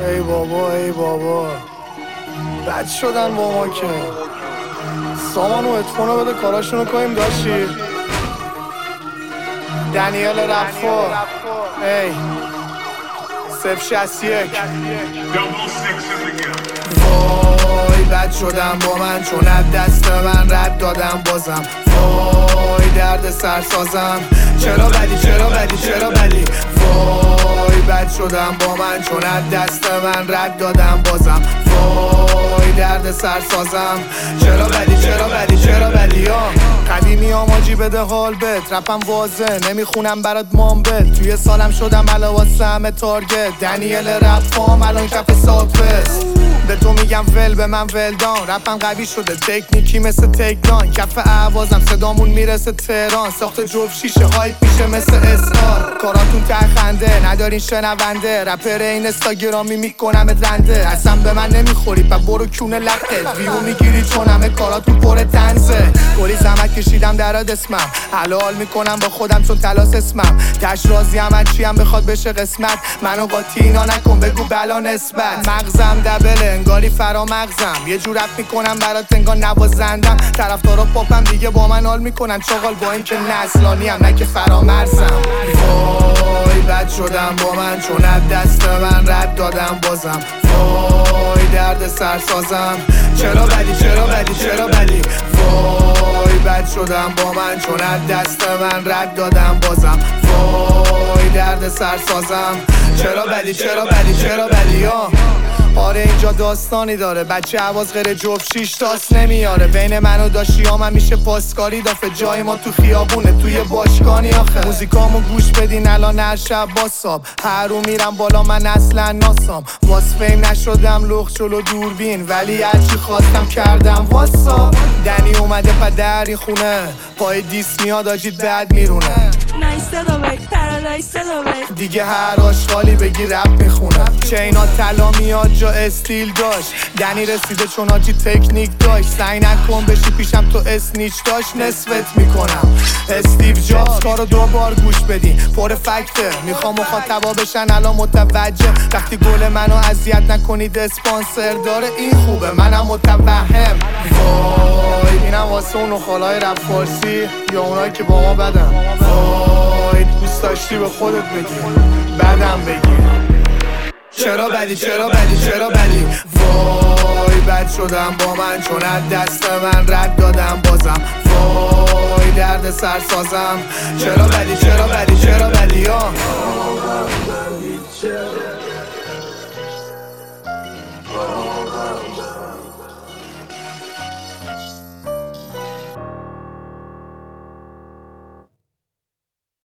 ای بابا ای بابا بد شدن با ما که سامان و اتفونو بده کاراشونو کنیم داشتی دنیل رفا ای 061 وای بد شدم با من چون از دست من رد دادم بازم وای درد سرسازم چرا بدی وای بد شدم با من چون از دست من رد دادم بازم وای درد سرسازم چرا بدی قدیمی آماجی بده حال بد رپم واضح نمیخونم برات مامبت توی سالم شدم علاوه همه تارگت دنیل رپ فام الان کف ساکفست به تو میگم ول به من ولدان رپم قوی شده تکنیکی مثل تکدان کف اعوازم صدامون میرسه تهران ساخت جوب شیشه هایت میشه مثل اسکار کاراتون ته خنده ندارین شنونده رپر این استاگرامی میکنم رنده اصلا به من نمیخوری پا برو کونه لقت ویو میگیری چون همه کاراتون پر تنزه کلی زحمت کشیدم دراد اسمم حلال میکنم با خودم چون تلاس اسمم تش رازی هم چی هم بخواد بشه قسمت منو قاطی اینا نکن بگو بلا نسبت مغزم دبله انگاری فرا مغزم یه جور رپ میکنم برات انگار نوازندم طرفدارا پاپم دیگه با من حال میکنن چاقال با این که نسلانی هم نه که فرامرزم وای بد شدم با من چون از دست من رد دادم بازم وای درد سرسازم چرا بدی وای بد شدم با من چون از دست من رد دادم بازم وای درد سرسازم چرا بدی آره اینجا داستانی داره بچه عواز غیر جفت 6 تاس نمیاره بین من و داشیام هم میشه پاسکاری دافه جای ما تو خیابونه توی باشگانی آخه موزیکامو گوش بدین الان هر شب باساب هر رو میرم بالا من اصلا ناسام واس فیم نشدم لخ جلو دوربین ولی هرچی خواستم کردم واسا دنی اومده پدر این خونه پای دیس میاد آجید بعد میرونه دیگه هر آشغالی بگی رپ میخونم چینا طلا میاد جا استیل داشت دنی رسیده چون آجی تکنیک داشت سعی نکن بشی پیشم تو اسنیچ داشت نصفت میکنم استیو جابز کارو 2 بار گوش بدین پر فکته میخوام مخاطبا بشن الان متوجه وقتی گل منو اذیت نکنید اسپانسر داره این خوبه منم متوهم وای اینم واسه اون خالای رپ فارسی یا اونایی که با ما بدن وای دوست داشتی به خودت بگی بعدم بگی چرا بدی وای بد شدم با من چون از دست من رد دادم بازم وای درد سرسازم چرا بدی